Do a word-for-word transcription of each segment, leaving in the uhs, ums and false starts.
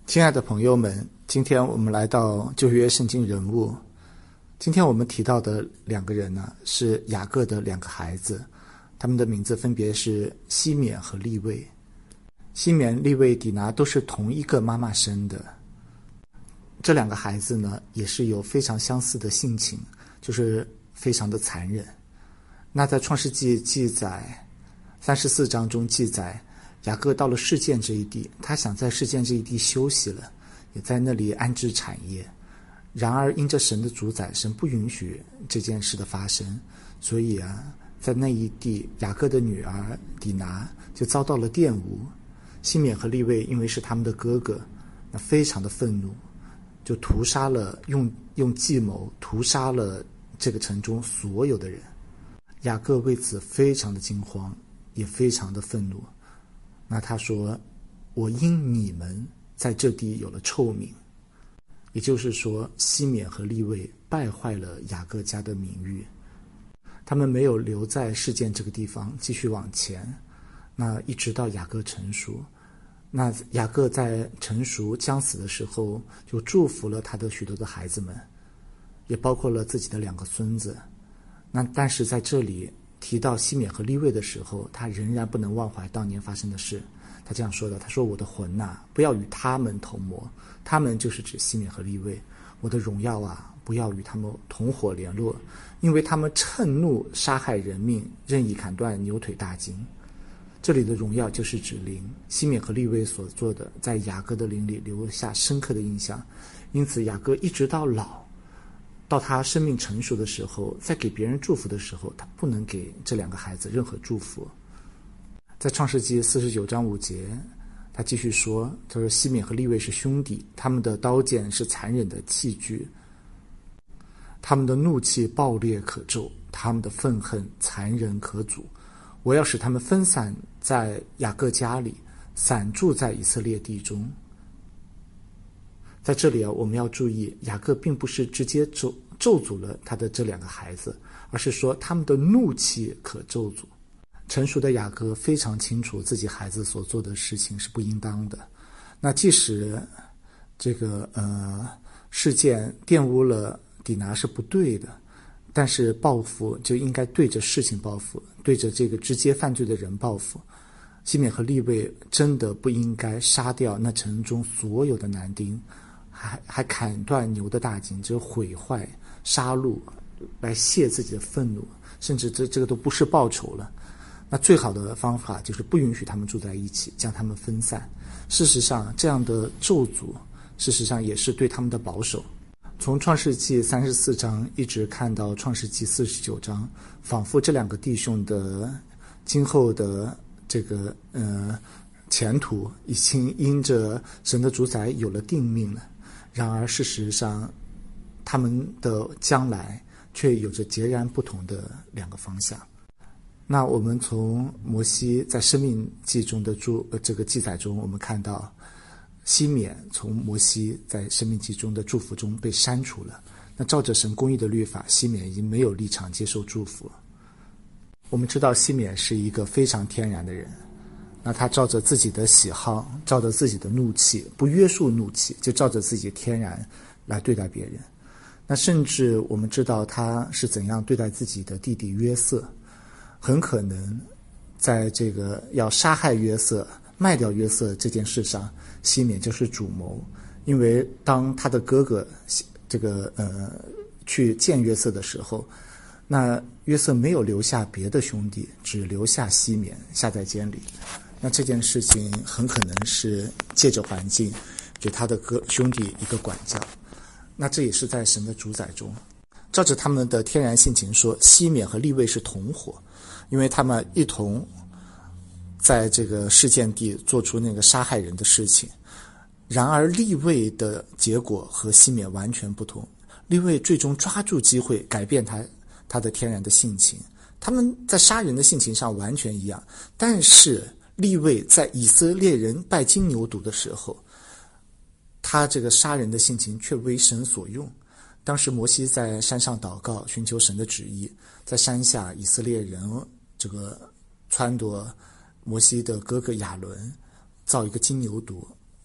亲爱的朋友们，今天我们来到旧约圣经人物。今天我们提到的两个人呢，是雅各的两个孩子，他们的名字分别是西缅和利未。西缅、利未、底拿都是同一个妈妈生的。这两个孩子呢，也是有非常相似的性情，就是非常的残忍。那在创世纪记载三十四章中记载，雅各到了示剑这一地，他想在示剑这一地休息了，也在那里安置产业。然而因着神的主宰，神不允许这件事的发生，所以啊，在那一地，雅各的女儿底拿就遭到了玷污。西缅和利未因为是他们的哥哥，那非常的愤怒，就屠杀了，用用计谋屠杀了这个城中所有的人。雅各为此非常的惊慌，也非常的愤怒。那他说，我因你们在这地有了臭名。也就是说，西缅和利未败坏了雅各家的名誉，他们没有留在示剑这个地方继续往前，那一直到雅各成熟。那雅各在成熟将死的时候，就祝福了他的许多的孩子们，也包括了自己的两个孙子。那但是在这里提到西缅和利未的时候，他仍然不能忘怀当年发生的事。他这样说的，他说，我的魂呐、啊，不要与他们同谋。他们就是指西缅和利未。我的荣耀啊，不要与他们同伙联络，因为他们趁怒杀害人命，任意砍断牛腿大筋。这里的荣耀就是指灵，西缅和利未所做的在雅各的灵里留下深刻的印象。因此雅各一直到老，到他生命成熟的时候，在给别人祝福的时候，他不能给这两个孩子任何祝福。在创世纪四十九章五节，他继续说，他说西缅和利未是兄弟，他们的刀剑是残忍的器具，他们的怒气暴烈可咒，他们的愤恨残忍可阻。我要使他们分散在雅各家里，散住在以色列地中。在这里啊，我们要注意，雅各并不是直接咒咒诅了他的这两个孩子，而是说他们的怒气可咒诅。成熟的雅各非常清楚自己孩子所做的事情是不应当的。那即使这个呃事件玷污了底拿是不对的，但是报复就应该对着事情报复，对着这个直接犯罪的人报复。西缅和利未真的不应该杀掉那城中所有的男丁，还还砍断牛的大筋，只毁坏杀戮来泄自己的愤怒，甚至这这个都不是报仇了。那最好的方法就是不允许他们住在一起，将他们分散。事实上，这样的咒诅事实上也是对他们的保守。从创世纪三十四章一直看到创世纪四十九章，仿佛这两个弟兄的今后的这个呃前途已经因着神的主宰有了定命了。然而事实上，他们的将来却有着截然不同的两个方向。那我们从摩西在生命记中的注呃这个记载中，我们看到西缅从摩西在生命记中的祝福中被删除了。那照着神公义的律法，西缅已经没有立场接受祝福。我们知道西缅是一个非常天然的人，那他照着自己的喜好，照着自己的怒气，不约束怒气，就照着自己天然来对待别人。那甚至我们知道他是怎样对待自己的弟弟约瑟。很可能在这个要杀害约瑟、卖掉约瑟这件事上，西缅就是主谋。因为当他的哥哥这个呃去见约瑟的时候，那约瑟没有留下别的兄弟，只留下西缅下在监里。那这件事情很可能是借着环境给他的哥兄弟一个管教。那这也是在神的主宰中，照着他们的天然性情说，西缅和利未是同伙。因为他们一同在这个事件地做出那个杀害人的事情。然而利未的结果和西缅完全不同，利未最终抓住机会改变他他的天然的性情。他们在杀人的性情上完全一样，但是利未在以色列人拜金牛犊的时候，他这个杀人的性情却为神所用。当时摩西在山上祷告，寻求神的旨意，在山下以色列人这个撺掇摩西的哥哥亚伦造一个金牛犊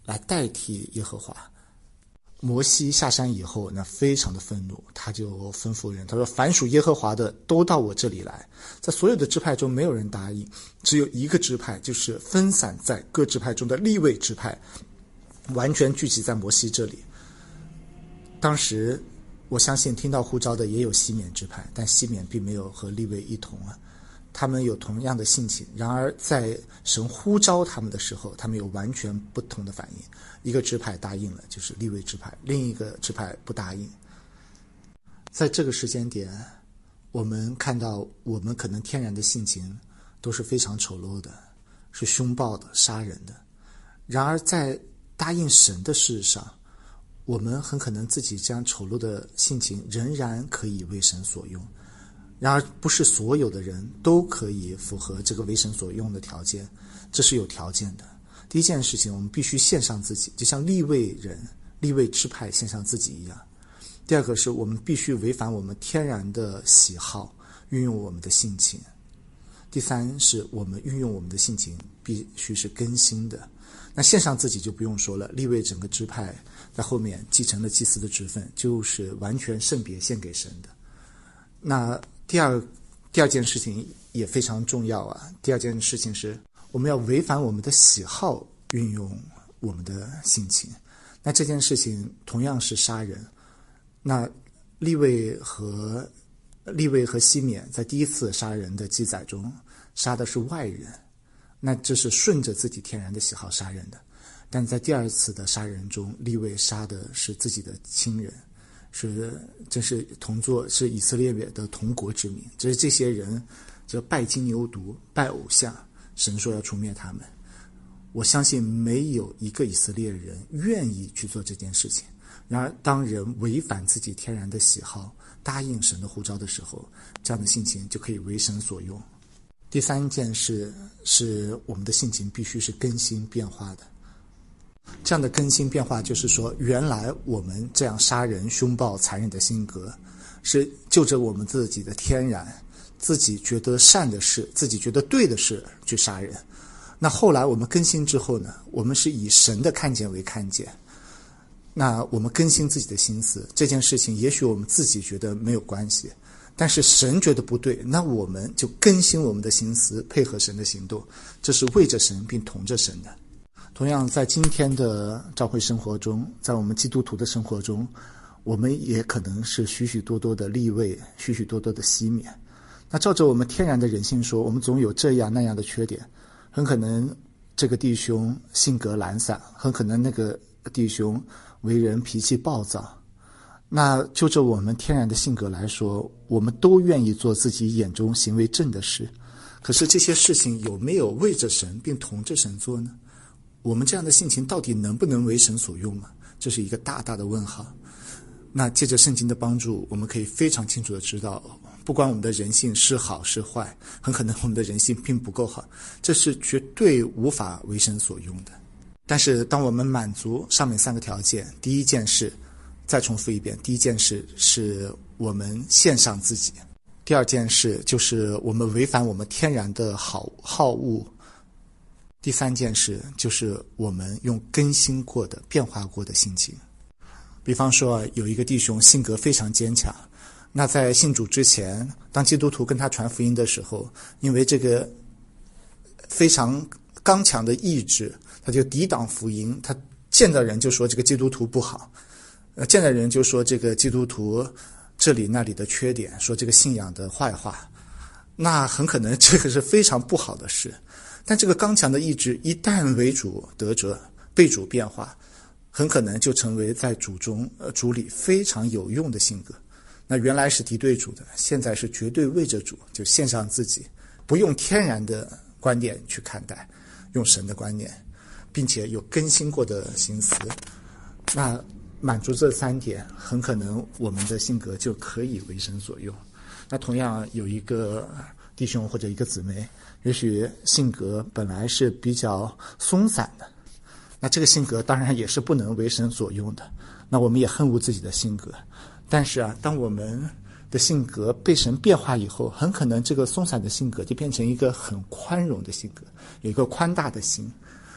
来代替耶和华。摩西下山以后，那非常的愤怒，他就吩咐人，他说凡属耶和华的都到我这里来。在所有的支派中没有人答应，只有一个支派，就是分散在各支派中的利未支派，完全聚集在摩西这里。当时我相信听到呼召的也有西缅支派，但西缅并没有和利未一同啊，他们有同样的性情，然而在神呼召他们的时候，他们有完全不同的反应。一个支派答应了，就是利未支派，另一个支派不答应。在这个时间点，我们看到我们可能天然的性情都是非常丑陋的，是凶暴的、杀人的。然而在答应神的事上，我们很可能自己这样丑陋的性情仍然可以为神所用。然而不是所有的人都可以符合这个为神所用的条件，这是有条件的。第一件事情，我们必须献上自己，就像利未人、利未支派献上自己一样。第二个是我们必须违反我们天然的喜好，运用我们的性情。第三是我们运用我们的性情必须是更新的。那献上自己就不用说了，利未整个支派在后面继承了祭司的职分，就是完全圣别献给神的。那第二第二件事情也非常重要啊。第二件事情是我们要违反我们的喜好，运用我们的性情。那这件事情同样是杀人。那利未和利未和西缅在第一次杀人的记载中杀的是外人，那这是顺着自己天然的喜好杀人的。但在第二次的杀人中，利未杀的是自己的亲人，是这是同作是以色列的同国之民，这是这些人就拜金牛犊、拜偶像，神说要除灭他们。我相信没有一个以色列人愿意去做这件事情。然而当人违反自己天然的喜好，答应神的呼召的时候，这样的性情就可以为神所用。第三件事是我们的性情必须是更新变化的。这样的更新变化就是说，原来我们这样杀人、凶暴、残忍的性格是就着我们自己的天然，自己觉得善的事，自己觉得对的事去杀人。那后来我们更新之后呢，我们是以神的看见为看见。那我们更新自己的心思，这件事情也许我们自己觉得没有关系，但是神觉得不对，那我们就更新我们的心思，配合神的行动，这是为着神并同着神的。同样在今天的教会生活中，在我们基督徒的生活中，我们也可能是许许多多的利未，许许多多的西缅。那照着我们天然的人性说，我们总有这样那样的缺点，很可能这个弟兄性格懒散，很可能那个弟兄为人脾气暴躁。那就着我们天然的性格来说，我们都愿意做自己眼中行为正的事，可是这些事情有没有为着神并同着神做呢？我们这样的性情到底能不能为神所用呢？这是一个大大的问号。那借着圣经的帮助，我们可以非常清楚的知道，不管我们的人性是好是坏，很可能我们的人性并不够好，这是绝对无法为神所用的。但是当我们满足上面三个条件，第一件事，再重复一遍，第一件事是我们献上自己，第二件事就是我们违反我们天然的好好恶，第三件事就是我们用更新过的变化过的性情。比方说有一个弟兄性格非常坚强，那在信主之前，当基督徒跟他传福音的时候，因为这个非常刚强的意志，他就抵挡福音，他见到人就说这个基督徒不好，呃，见到人就说这个基督徒这里那里的缺点，说这个信仰的坏话，那很可能这个是非常不好的事。但这个刚强的意志一旦为主得着，被主变化，很可能就成为在主中呃主里非常有用的性格。那原来是敌对主的，现在是绝对为着主，就献上自己，不用天然的观点去看待，用神的观念，并且有更新过的心思。那满足这三点，很可能我们的性格就可以为神所用。那同样有一个弟兄或者一个姊妹，也许性格本来是比较松散的，那这个性格当然也是不能为神所用的。那我们也恨恶自己的性格，但是啊，当我们的性格被神变化以后，很可能这个松散的性格就变成一个很宽容的性格，有一个宽大的心。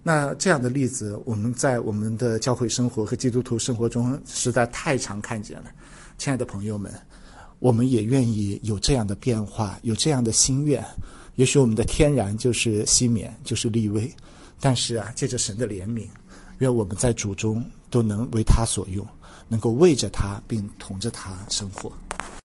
那这样的例子，我们在我们的教会生活和基督徒生活中实在太常看见了。亲爱的朋友们，我们也愿意有这样的变化，有这样的心愿。也许我们的天然就是西缅，就是利未，但是啊，借着神的怜悯，愿我们在主中都能为他所用，能够为着他并同着他生活。